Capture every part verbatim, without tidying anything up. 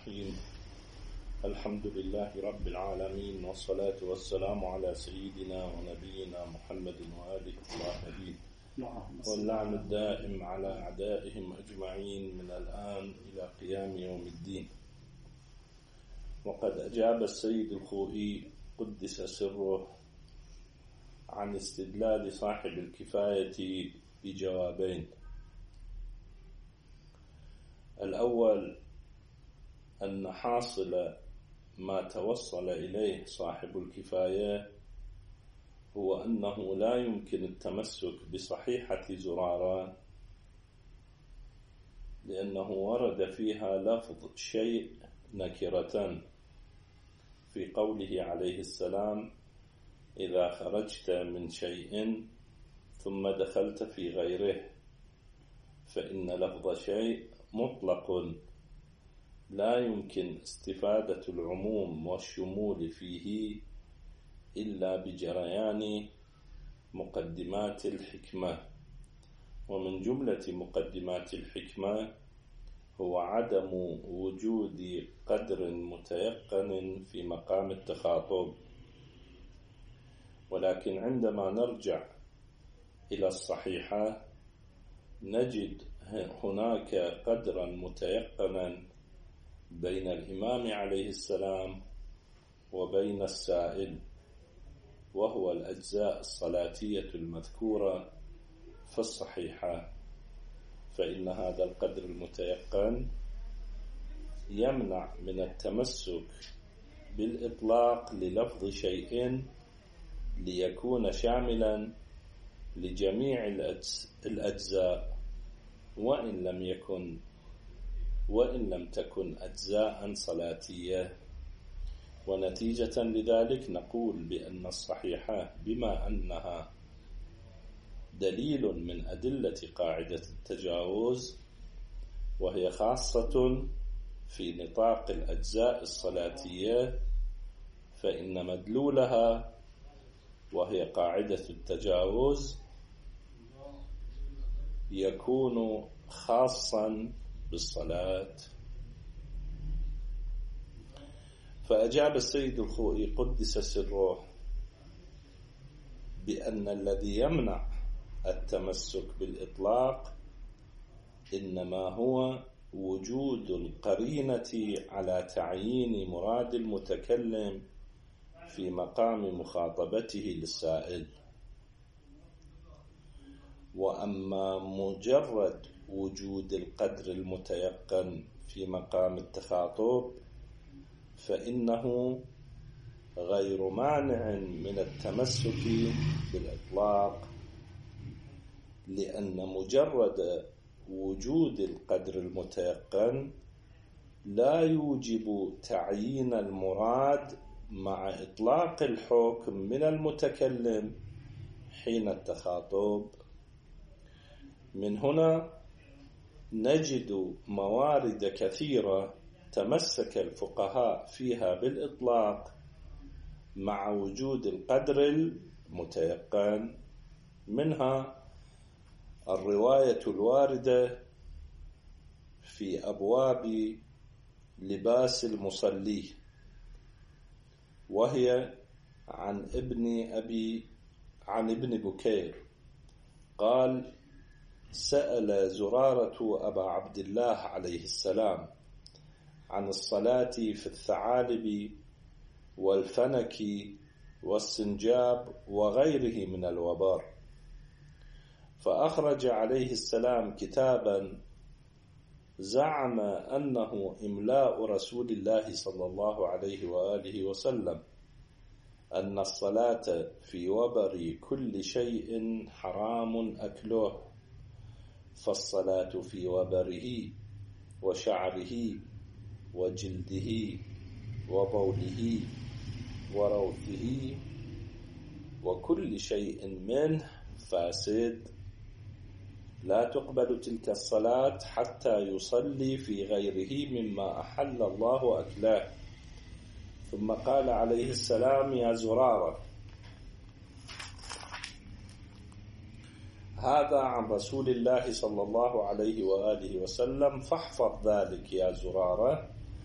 الرحيم. الحمد لله رب العالمين، والصلاة والسلام على سيدنا ونبينا محمد وآله الطاهرين، واللعن الدائم على أعدائهم أجمعين من الآن إلى قيام يوم الدين. وقد أجاب السيد الخوئي قدس سره عن استدلال صاحب الكفاية بجوابين. الأول أن حاصل ما توصل إليه صاحب الكفاية هو أنه لا يمكن التمسك بصحيحة زرارة لأنه ورد فيها لفظ شيء نكرة في قوله عليه السلام: إذا خرجت من شيء ثم دخلت في غيره، فإن لفظ شيء مطلق لا يمكن استفادة العموم والشمول فيه إلا بجريان مقدمات الحكمة، ومن جملة مقدمات الحكمة هو عدم وجود قدر متيقن في مقام التخاطب. ولكن عندما نرجع إلى الصحيحة نجد هناك قدرا متيقنا بين الإمام عليه السلام وبين السائل، وهو الأجزاء الصلاتية المذكورة في الصحيحة، فإن هذا القدر المتيقن يمنع من التمسك بالإطلاق للفظ شيء ليكون شاملا لجميع الأجزاء، وإن لم يكن وإن لم تكن أجزاء صلاتية. ونتيجة لذلك نقول بأن الصحيحة بما أنها دليل من أدلة قاعدة التجاوز، وهي خاصة في نطاق الأجزاء الصلاتية، فإن مدلولها وهي قاعدة التجاوز يكون خاصا بالصلاة. فأجاب السيد الخوئي قدس سره بأن الذي يمنع التمسك بالإطلاق إنما هو وجود القرينة على تعيين مراد المتكلم في مقام مخاطبته للسائل. وأما مجرد وجود القدر المتيقن في مقام التخاطب فإنه غير مانع من التمسك بالإطلاق، لأن مجرد وجود القدر المتيقن لا يوجب تعيين المراد مع إطلاق الحكم من المتكلم حين التخاطب. من هنا نجد موارد كثيرة تمسك الفقهاء فيها بالإطلاق مع وجود القدر المتيقن، منها الرواية الواردة في أبواب لباس المصلي، وهي عن ابن أبي عن ابن بكير قال: سأل زرارة أبا عبد الله عليه السلام عن الصلاة في الثعالب والفنك والسنجاب وغيره من الوبار، فأخرج عليه السلام كتابا زعم أنه إملاء رسول الله صلى الله عليه وآله وسلم أن الصلاة في وبر كل شيء حرام أكله، فالصلاة في وبره وشعره وجلده وبوله وروثه وكل شيء منه فاسد، لا تقبل تلك الصلاة حتى يصلي في غيره مما أحل الله أكله. ثم قال عليه السلام: يا زرارة، هذا عن رسول الله صلى الله عليه وآله وسلم، فاحفظ ذلك يا زرارة،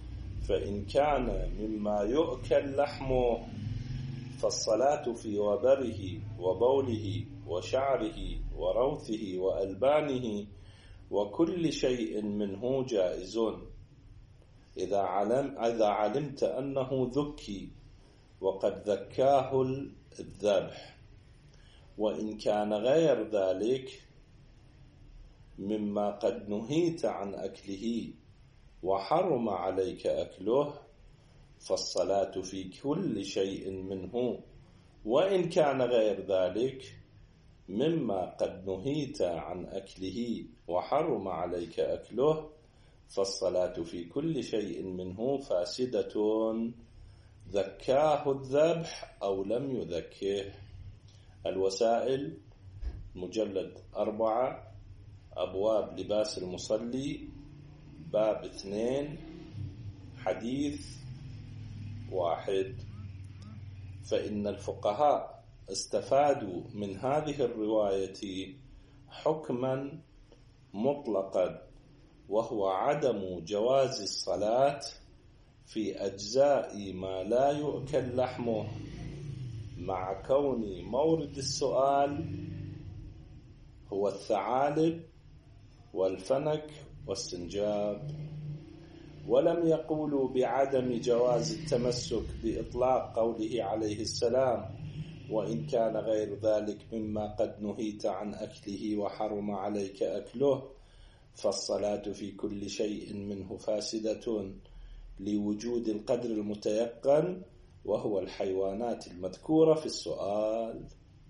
فإن كان مما يؤكل لحمه فالصلاة في وبره وبوله وشعره وروثه وألبانه وكل شيء منه جائز إذا علم إذا علمت أنه ذكي وقد ذكاه الذبح. وإن كان غير ذلك مما قد نهيت عن أكله وحرم عليك أكله فالصلاة في كل شيء منه. وإن كان غير ذلك مما قد نهيت عن أكله وحرم عليك أكله فالصلاة في كل شيء منه فاسدة ذكاه الذبح أو لم يذكه. الوسائل مجلد أربعة أبواب لباس المصلي باب اثنين حديث واحد. فإن الفقهاء استفادوا من هذه الرواية حكما مطلقا وهو عدم جواز الصلاة في أجزاء ما لا يؤكل لحمه مع كون مورد السؤال هو الثعالب والفنك والسنجاب. ولم يقولوا بعدم جواز التمسك بإطلاق قوله عليه السلام وإن كان غير ذلك مما قد نهيت عن أكله وحرم عليك أكله فالصلاة في كل شيء منه فاسدة لوجود القدر المتيقن وهو الحيوانات المذكورة في السؤال.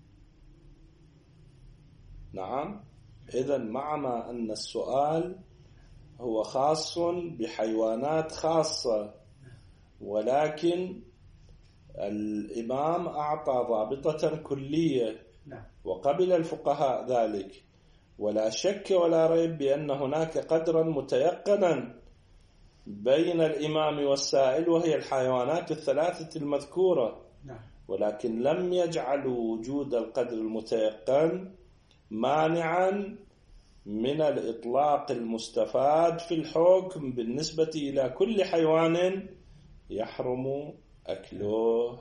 نعم، إذن مع أن السؤال هو خاص بحيوانات خاصة، ولكن الإمام أعطى ضابطة كلية وقبل الفقهاء ذلك، ولا شك ولا ريب بأن هناك قدرا متيقنا بين الإمام والسائل وهي الحيوانات الثلاثة المذكورة، ولكن لم يجعلوا وجود القدر المتيقن مانعا من الإطلاق المستفاد في الحكم بالنسبة إلى كل حيوان يحرم أكله.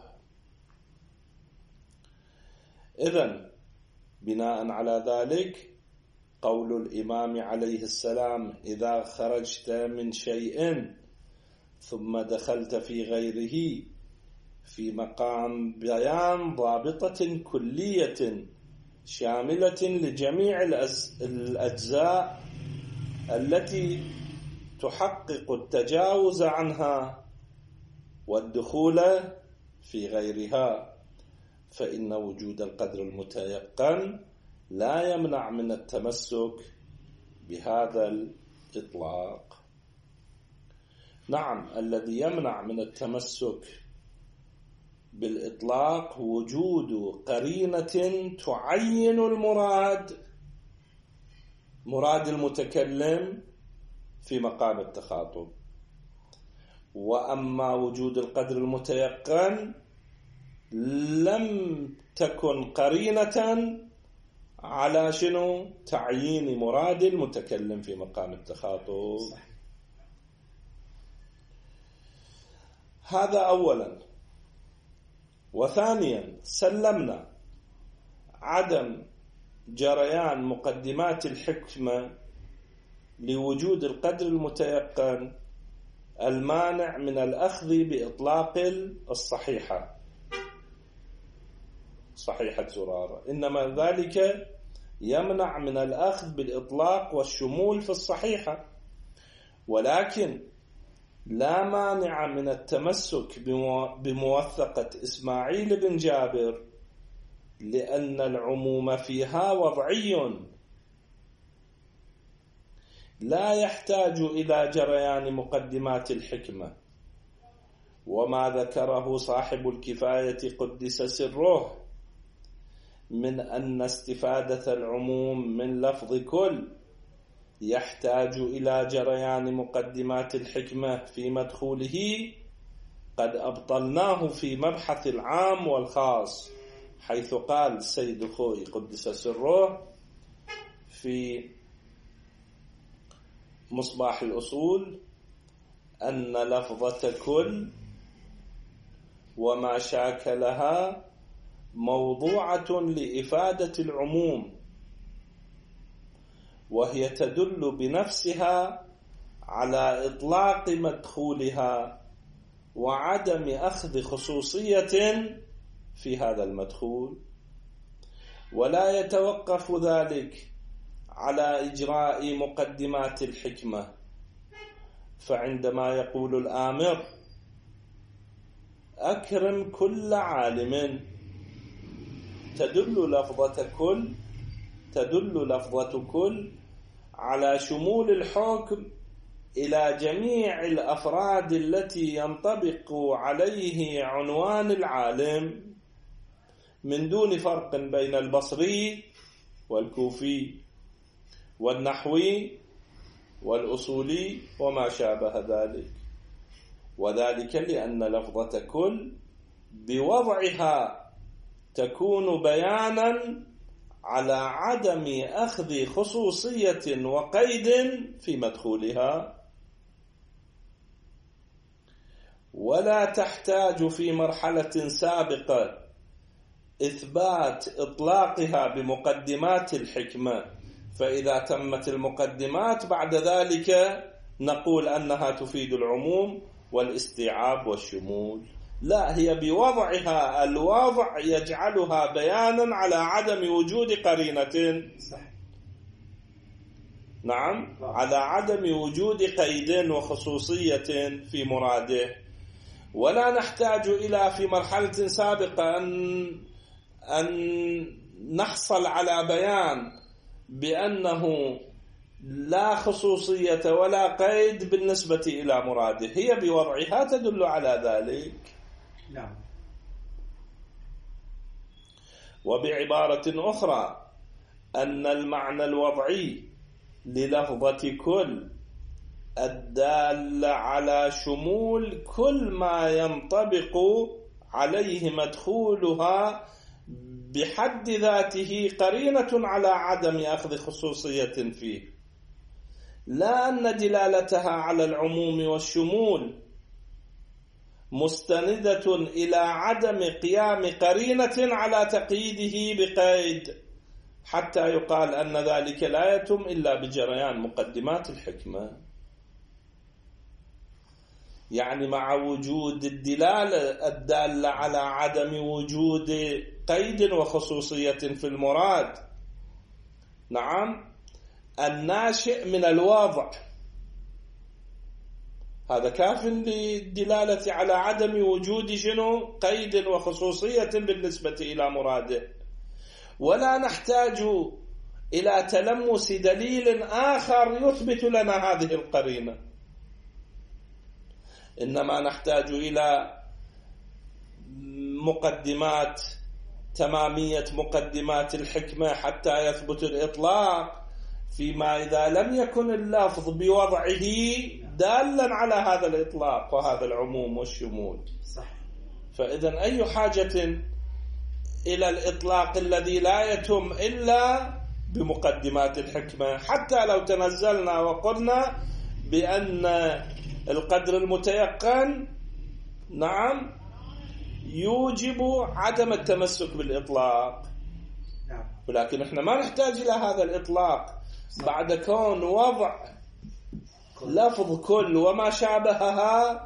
إذن بناء على ذلك قول الإمام عليه السلام إذا خرجت من شيء ثم دخلت في غيره في مقام بيان ضابطة كلية شاملة لجميع الأجزاء التي تحقق التجاوز عنها والدخول في غيرها، فإن وجود القدر المتيقن لا يمنع من التمسك بهذا الإطلاق. نعم، الذي يمنع من التمسك بالإطلاق وجود قرينة تعين المراد مراد المتكلم في مقام التخاطب. وأما وجود القدر المتيقن لم تكن قرينة على شنو تعيين مراد المتكلم في مقام التخاطب. هذا أولا. وثانيا سلمنا عدم جريان مقدمات الحكمة لوجود القدر المتيقن المانع من الأخذ بإطلاق الصحيحة صحيحة زرارة، إنما ذلك يمنع من الأخذ بالإطلاق والشمول في الصحيحة، ولكن لا مانع من التمسك بموثقة إسماعيل بن جابر لأن العموم فيها وضعي لا يحتاج إلى جريان مقدمات الحكمة. وما ذكره صاحب الكفاية قدس سره من أن استفادة العموم من لفظ كل يحتاج إلى جريان مقدمات الحكمة في مدخوله قد أبطلناه في مبحث العام والخاص، حيث قال السيد خوي قدس سره في مصباح الأصول أن لفظة كل وما شاكلها موضوعة لإفادة العموم، وهي تدل بنفسها على إطلاق مدخولها وعدم أخذ خصوصية في هذا المدخول، ولا يتوقف ذلك على إجراء مقدمات الحكمة. فعندما يقول الآمر أكرم كل عالم، تدل لفظة كل تدل لفظة كل على شمول الحكم إلى جميع الأفراد التي ينطبق عليه عنوان العالم، من دون فرق بين البصري والكوفي والنحوي والأصولي وما شابه ذلك. وذلك لأن لفظة كل بوضعها تكون بيانا على عدم أخذ خصوصية وقيد في مدخولها، ولا تحتاج في مرحلة سابقة إثبات إطلاقها بمقدمات الحكمة، فإذا تمت المقدمات بعد ذلك نقول أنها تفيد العموم والاستيعاب والشمول. لا، هي بوضعها الوضع يجعلها بيانا على عدم وجود قرينة. نعم، على عدم وجود قيد وخصوصية في مراده. ولا نحتاج إلى في مرحلة سابقة أن أن نحصل على بيان بأنه لا خصوصية ولا قيد بالنسبة إلى مراده، هي بوضعها تدل على ذلك. نعم. وبعبارة أخرى أن المعنى الوضعي للفظة كل الدال على شمول كل ما ينطبق عليه مدخولها بحد ذاته قرينة على عدم أخذ خصوصية فيه، لا أن دلالتها على العموم والشمول مستندة إلى عدم قيام قرينة على تقييده بقيد، حتى يقال أن ذلك لا يتم إلا بجريان مقدمات الحكمة. يعني مع وجود الدلالة الدالة على عدم وجود قيد وخصوصية في المراد، نعم، الناشئ من الوضع هذا كاف للدلالة على عدم وجود شنو قيد وخصوصية بالنسبة إلى مراده. ولا نحتاج إلى تلمس دليل آخر يثبت لنا هذه القرينة، إنما نحتاج إلى مقدمات تمامية مقدمات الحكمة حتى يثبت الإطلاق، فيما إذا لم يكن اللفظ بوضعه دالا على هذا الإطلاق وهذا العموم والشمول. فإذا أي حاجة إلى الإطلاق الذي لا يتم إلا بمقدمات الحكمة، حتى لو تنزلنا وقلنا بأن القدر المتيقن نعم يوجب عدم التمسك بالإطلاق، ولكن احنا ما نحتاج إلى هذا الإطلاق بعد كون وضع لفظ كل وما شابهها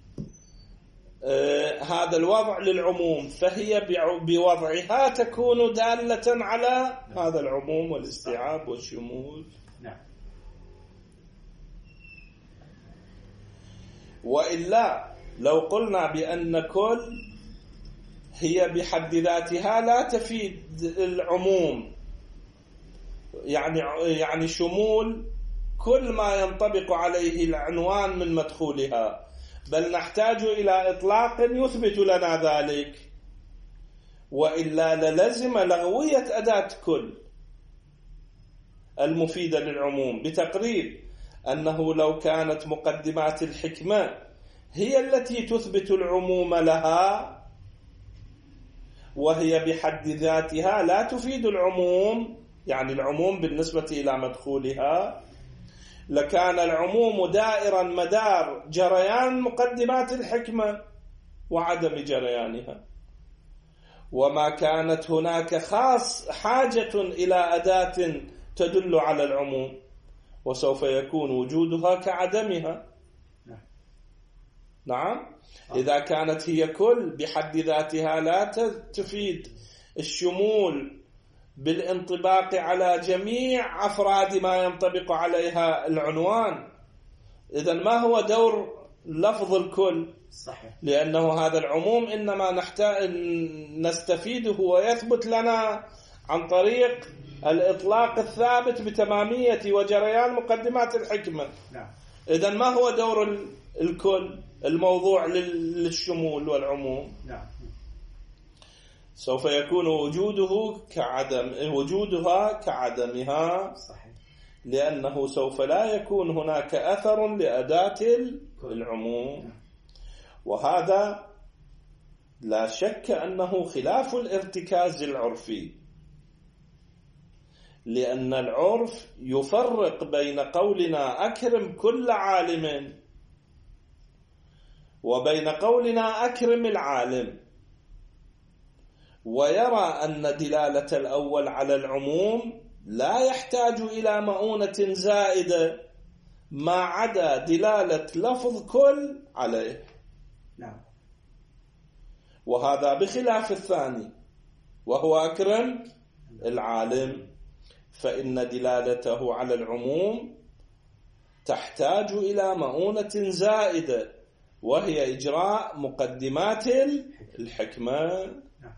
آه هذا الوضع للعموم، فهي بوضعها تكون دالة على هذا العموم والاستيعاب والشمول. نعم. وإلا لو قلنا بأن كل هي بحد ذاتها لا تفيد العموم، يعني يعني شمول كل ما ينطبق عليه العنوان من مدخولها، بل نحتاج إلى إطلاق يثبت لنا ذلك، وإلا للزم لغوية أداة كل المفيدة للعموم، بتقرير أنه لو كانت مقدمات الحكمة هي التي تثبت العموم لها وهي بحد ذاتها لا تفيد العموم، يعني العموم بالنسبة إلى مدخولها، لكان العموم دائرا مدار جريان مقدمات الحكمة وعدم جريانها، وما كانت هناك خاص حاجة إلى أداة تدل على العموم، وسوف يكون وجودها كعدمها. نعم، إذا كانت هي كل بحد ذاتها لا تفيد الشمول بالانطباق على جميع أفراد ما ينطبق عليها العنوان، إذن ما هو دور لفظ الكل؟ صحيح. لأنه هذا العموم إنما نحتاج نستفيده ويثبت لنا عن طريق الإطلاق الثابت بتمامية وجريان مقدمات الحكمة. نعم. إذن ما هو دور الكل الموضوع للشمول والعموم؟ نعم. سوف يكون وجوده كعدم وجودها كعدمها. صحيح. لأنه سوف لا يكون هناك أثر لأداة العموم، وهذا لا شك أنه خلاف الارتكاز العرفي، لأن العرف يفرق بين قولنا أكرم كل عالم وبين قولنا أكرم العالم، ويرى أن دلالة الأول على العموم لا يحتاج إلى مؤونة زائدة ما عدا دلالة لفظ كل عليه. نعم. وهذا بخلاف الثاني وهو أكرم العالم، فإن دلالته على العموم تحتاج إلى مؤونة زائدة وهي إجراء مقدمات الحكمة.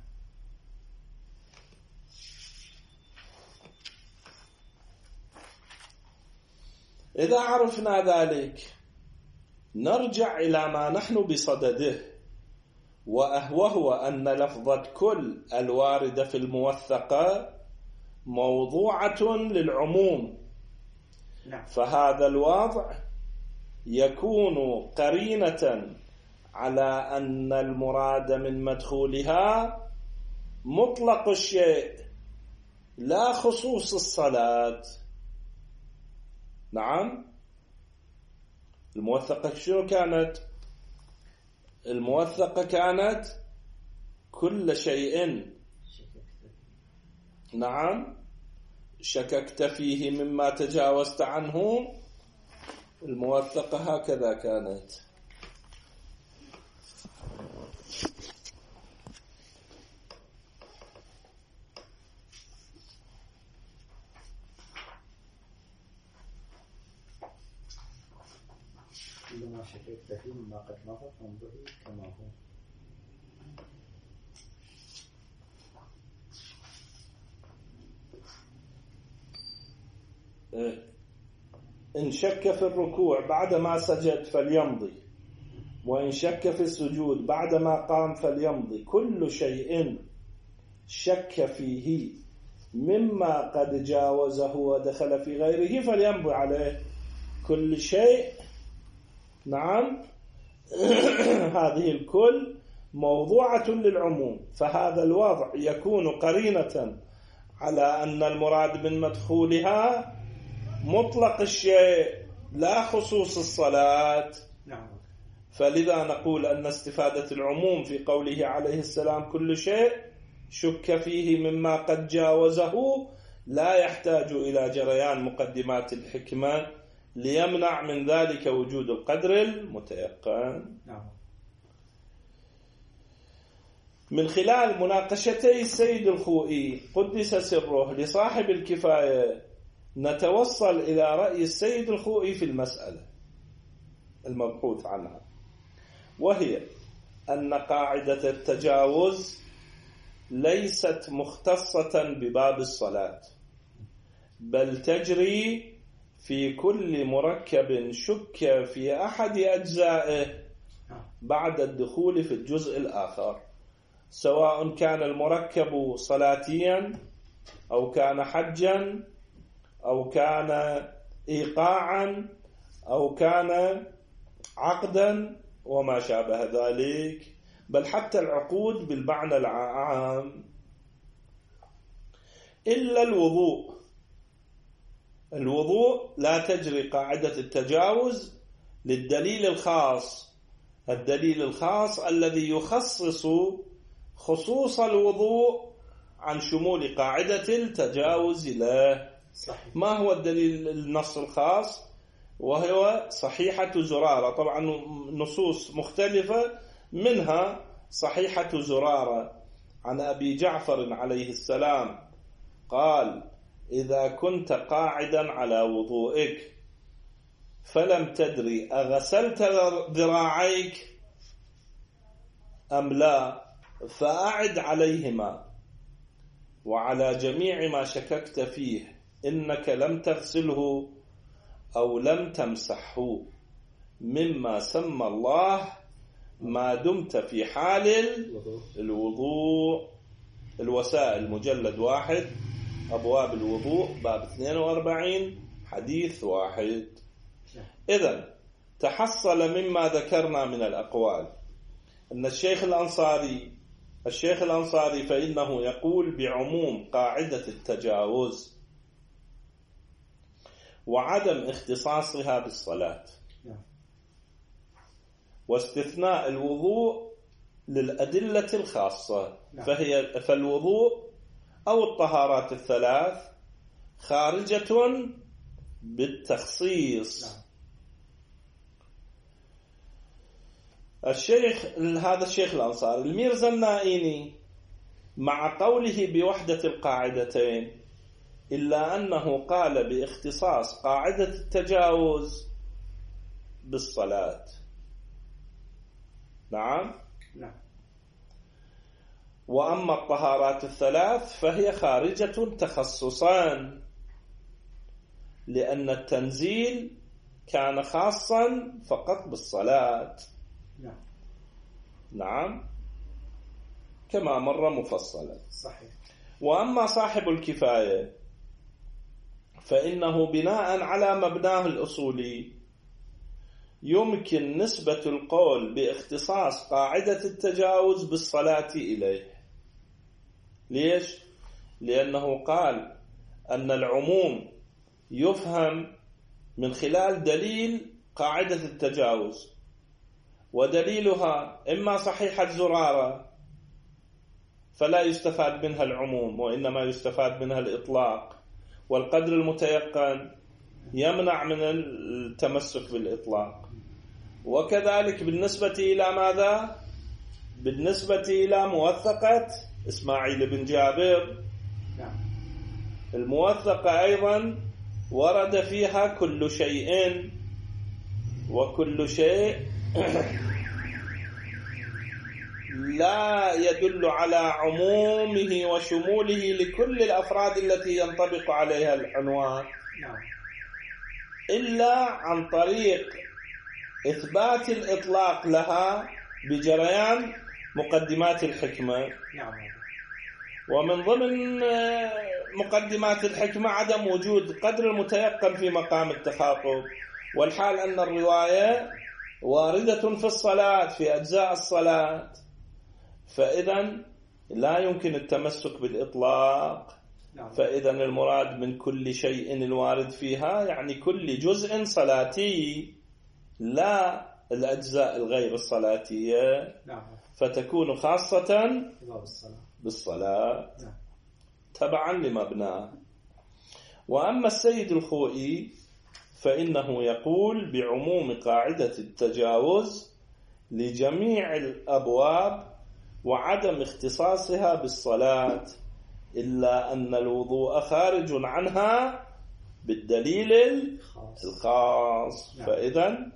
إذا عرفنا ذلك نرجع إلى ما نحن بصدده، وهو أن لفظة كل الواردة في الموثقة موضوعة للعموم. فهذا الوضع يكون قرينة على أن المراد من مدخولها مطلق الشيء لا خصوص الصلاة. نعم، الموثقة شنو كانت؟ الموثقة كانت كل شيء نعم شككت فيه مما تجاوزت عنه. الموثقة هكذا كانت. كلما شككت فيه مما قد مضى فانظره كما هو. إن شك في الركوع بعدما سجد فليمضي، وإن شك في السجود بعدما قام فليمضي. كل شيء شك فيه مما قد جاوزه ودخل في غيره فليمضي عليه. كل شيء نعم هذه الكل موضوعة للعموم، فهذا الوضع يكون قرينة على أن المراد من مدخولها مطلق الشيء لا خصوص الصلاة. فلذا نقول أن استفادة العموم في قوله عليه السلام كل شيء شك فيه مما قد جاوزه لا يحتاج إلى جريان مقدمات الحكمة ليمنع من ذلك وجود القدر المتيقن. من خلال مناقشتي السيد الخوئي قدس سره لصاحب الكفاية نتوصل إلى رأي السيد الخوئي في المسألة المبحوث عنها، وهي أن قاعدة التجاوز ليست مختصة بباب الصلاة، بل تجري في كل مركب شك في أحد أجزائه بعد الدخول في الجزء الآخر، سواء كان المركب صلاتيا أو كان حجا أو كان إيقاعا أو كان عقدا وما شابه ذلك، بل حتى العقود بالمعنى العام، إلا الوضوء الوضوء لا تجري قاعدة التجاوز للدليل الخاص، الدليل الخاص الذي يخصص خصوص الوضوء عن شمول قاعدة التجاوز له. صحيح. ما هو الدليل النص الخاص؟ وهو صحيحة زرارة. طبعا نصوص مختلفة، منها صحيحة زرارة عن أبي جعفر عليه السلام قال: إذا كنت قاعدا على وضوئك فلم تدري أغسلت ذراعيك أم لا فأعد عليهما وعلى جميع ما شككت فيه إنك لم تغسله أو لم تمسحه مما سمى الله ما دمت في حال الوضوء. الوسائل مجلد واحد أبواب الوضوء باب اثنين وأربعين حديث واحد. إذن تحصل مما ذكرنا من الأقوال أن الشيخ الأنصاري الشيخ الأنصاري فإنه يقول بعموم قاعدة التجاوز وعدم اختصاصها بالصلاة، واستثناء الوضوء للأدلة الخاصة، فهي فالوضوء أو الطهارات الثلاث خارجة بالتخصيص. الشيخ هذا الشيخ الأنصاري الميرزا النائيني مع قوله بوحدة القاعدتين إلا أنه قال باختصاص قاعدة التجاوز بالصلاة. نعم. نعم. وأما الطهارات الثلاث فهي خارجة تخصصان، لأن التنزيل كان خاصا فقط بالصلاة. نعم. نعم كما مر مفصلا. صحيح. وأما صاحب الكفاية فإنه بناء على مبناه الأصولي يمكن نسبة القول باختصاص قاعدة التجاوز بالصلاة إليه. ليش؟ لأنه قال أن العموم يفهم من خلال دليل قاعدة التجاوز، ودليلها إما صحيحة زرارة فلا يستفاد منها العموم وإنما يستفاد منها الإطلاق، والقدر المتيقن يمنع من التمسك بالإطلاق. وكذلك بالنسبة إلى ماذا؟ بالنسبة إلى موثقة إسماعيل بن جابر، الموثقة أيضا ورد فيها كل شيء، وكل شيء لا يدل على عمومه وشموله لكل الأفراد التي ينطبق عليها العنوان إلا عن طريق إثبات الإطلاق لها بجريان مقدمات الحكمة. ومن ضمن مقدمات الحكمة عدم وجود قدر المتيقن في مقام التخاطب، والحال أن الرواية واردة في الصلاة في أجزاء الصلاة، فإذا لا يمكن التمسك بالإطلاق. فإذا المراد من كل شيء الوارد فيها يعني كل جزء صلاتي لا الأجزاء الغير الصلاتية، فتكون خاصة بالصلاة تبعا لمبناه. وأما السيد الخوئي فإنه يقول بعموم قاعدة التجاوز لجميع الأبواب وعدم اختصاصها بالصلاة، إلا أن الوضوء خارج عنها بالدليل الخاص. فإذا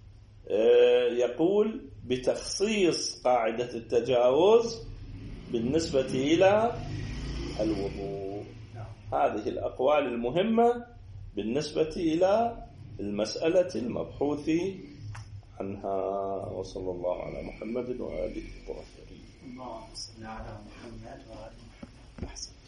يقول بتخصيص قاعدة التجاوز بالنسبة إلى الوضوء. هذه الأقوال المهمة بالنسبة إلى المسألة المبحوث عنها. وصلى الله على محمد وآله الطاهرين. اللهم صل على محمد وآله محمد.